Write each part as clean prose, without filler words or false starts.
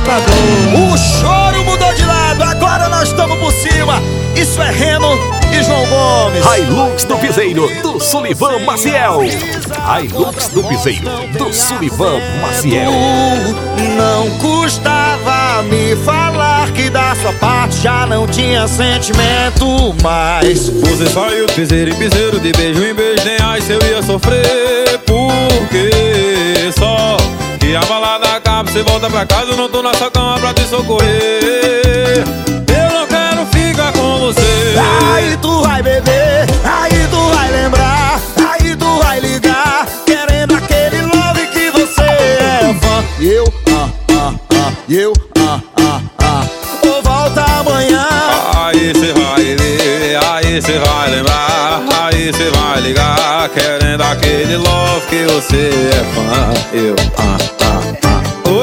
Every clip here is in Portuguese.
O choro mudou de lado, agora nós estamos por cima. Isso é Reno e João Gomes. Hilux do Piseiro, do Sullivan Maciel. Hilux do Piseiro, do Sullivan Maciel. Não custava me falar que da sua parte já não tinha sentimento mais. Você saiu de piseiro em piseiro, de beijo em beijo, nem ai se eu ia sofrer. Porque só que a balada acaba, você volta pra casa, eu não tô nessa cama pra te socorrer. Eu não quero ficar com você. Aí tu vai beber, aí tu vai lembrar, aí tu vai ligar, querendo aquele love que você é fã. E eu, ou volta amanhã. Aí cê vai ver, aí cê vai lembrar, aí cê vai ligar, querendo aquele love que você é fã. Eu, oi,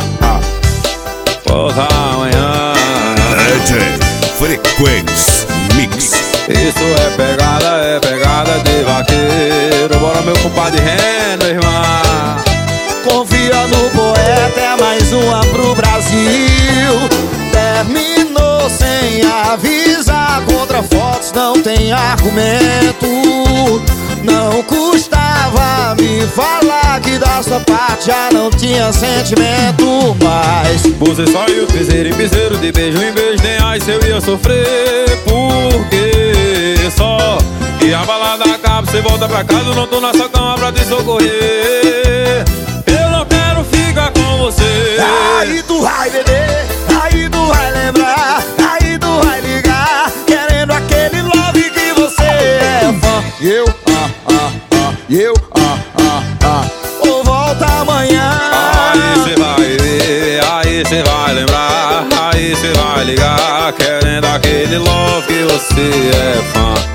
volta amanhã. DJ Frequência Mix. Isso é pegada de vaqueiro. Bora meu compadre Reno, irmã. Confia no poeta, é mais uma pro Brasil. Terminou sem avisar, contra fotos não tem argumento. Não custava me falar que da sua parte já não tinha sentimento mais. Você saiu de piseiro em piseiro, de beijo em beijo, nem ai se eu ia sofrer. Porque só que a balada acaba, você volta pra casa, eu não tô nessa cama pra te socorrer. Eu não quero ficar com você. Aí tu vai beber, aí tu vai lembrar, aí tu vai ligar, querendo aquele love que você é fã. Eu, ou volta amanhã. Aí cê vai ver, aí cê vai lembrar, aí cê vai ligar, querendo aquele love que você é fã.